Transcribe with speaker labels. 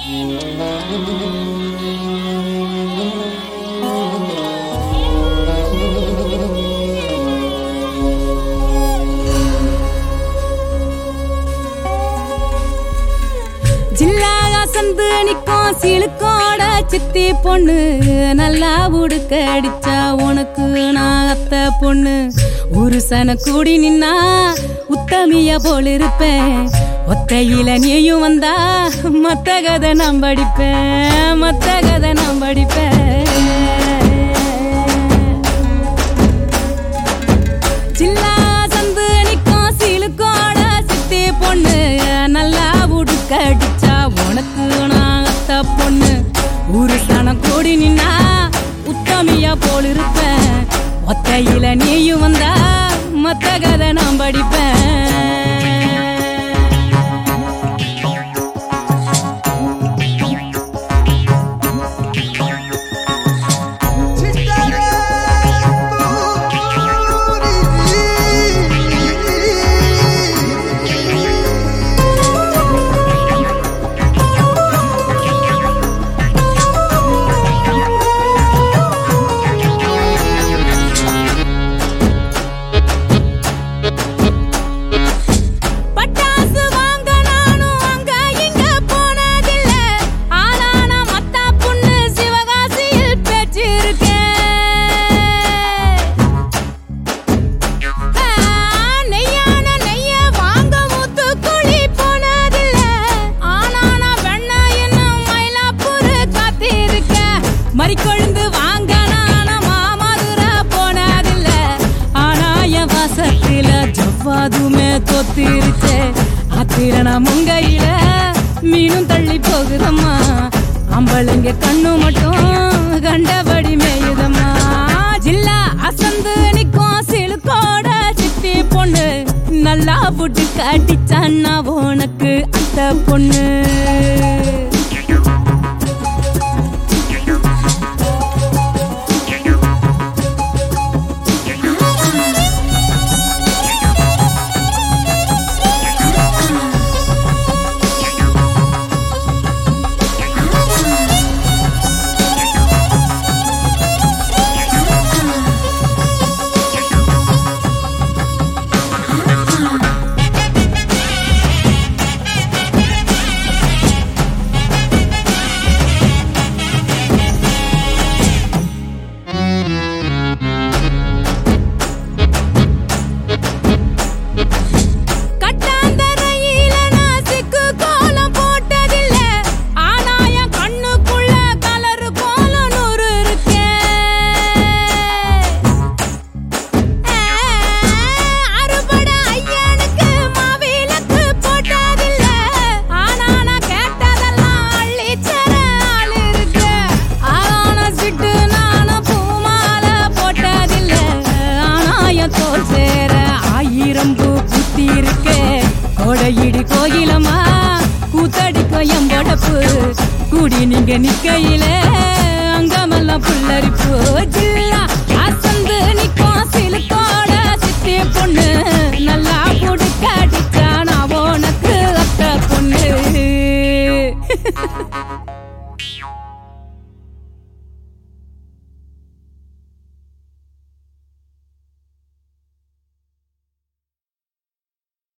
Speaker 1: சந்து நிக்கும் சிலுக்கோட சித்தி பொண்ணு நல்லா உடுக்க அடிச்சா உனக்கு நான் அத்த பொண்ணு ஒரு சன கூடி நின்னா உத்தமிய போல் இருப்பேன் ஒத்தையில நீயும் வந்தா மத்த கதை நான் படிப்பேன் மத்த கதை நான் படிப்பேன் சில்லா சந்து நிக்கும் சிலுக்கோட சித்தி பொண்ணு நல்லா உடுக்க அடிச்சா உனக்கு நான் அத்த பொண்ணு ஒரு சனம் கூடி நின்னா உத்தமியா போல் இருப்பேன் ஒத்தையில நீயும் வந்தா மத்த கதை நான் படிப்பேன் மறிக்கொழுந்து வாங்க நானும் மாமதுரை போனதில்ல ஆனா என் வாசத்தில ஜவ்வாதுமே தொத்திருச்சே ஆத்திரனா முங்கையில மீனும் தள்ளி போகுதம்மா அம்பளைங்க கண்ணு மட்டும் கண்டபடி மேயுதம்மா ஜில்லா அசந்து நிக்கும் சிலுக்கோட சித்தி பொண்ணு நல்லா புட்டு காட்டிச்சான்னா உனக்கு அத்த பொண்ணு கோடையிடி கோயிலம்மா கூத்தடிக்கும் எம்பொடப்பு கூடி நீங்க நிக்கையில அங்கமெல்லாம் புல்லரிப்பு